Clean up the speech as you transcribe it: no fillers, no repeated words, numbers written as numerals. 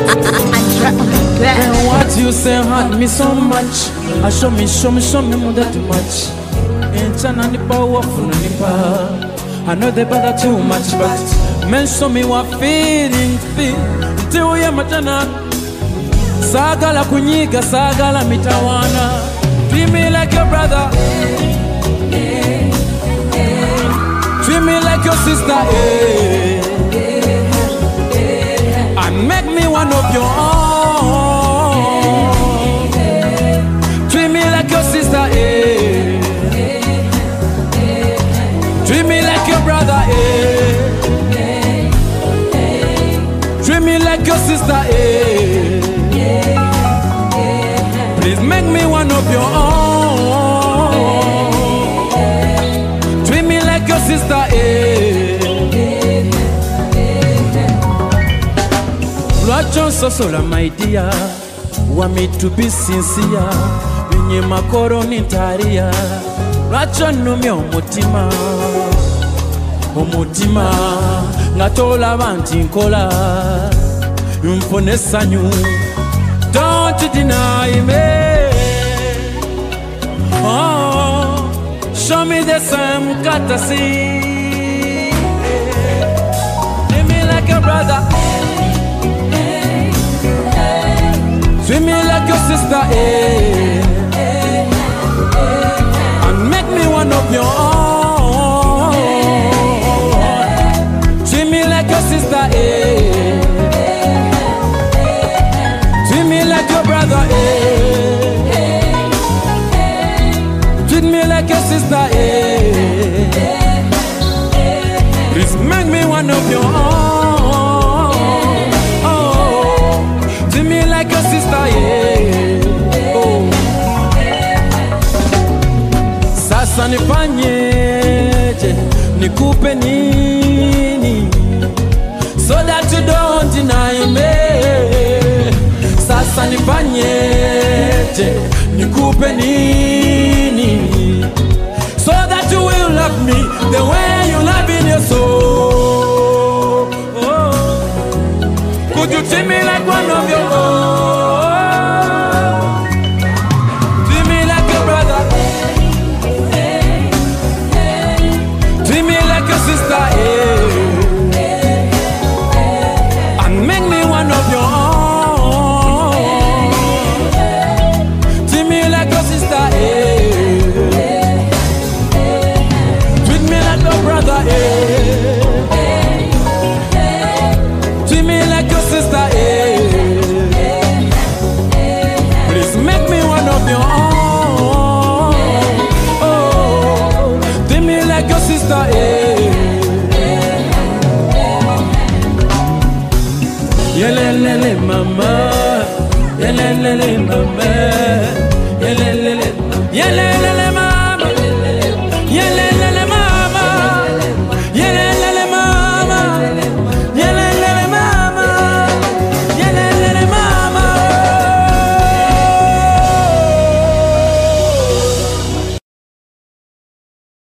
And what you say hurt me so much. I show me more than too much. Ain't Chana nipa wafuna nipa. I know they bother too much, but men show me what feeling feel. Till we matana. Sagala kunyiga, sagala mitawana. Treat me like your brother. Treat me like your sister. And make me one of your own. Treat me like your sister. Treat me like your brother. Treat me like your sister. Please make me one of your own. Treat me like your sister. Lwacho sosola my dear. Want me to be sincere. Binye makoro nintaria. Lwacho numi omutima. Omutima. Ngatola banti nkola. Mfone sanyu. Don't you deny me. Oh, show me the same courtesy. Treat me like a brother. Treat me like your sister. And make me one of your own. Treat me like your sister. Treat me like your brother. Treat me like your sister. Please make me one of your own. Oh, treat me like your sister. Oh. Sasa nifanyeje, nikupe nini, so that you don't deny me. Sasa nifanyeje, nikupe nini, so that you will love me the way you love in your soul. Oh. Could you treat me like one of your own? Treat me like your brother. Treat me like your sister. And make me one of your own. Treat me like your sister. Treat me like your brother. Treat me like your sister. Please make me one of your own. Oh, treat me like your sister. Yelelele mama, yelelele mama, yelelele, yelelele.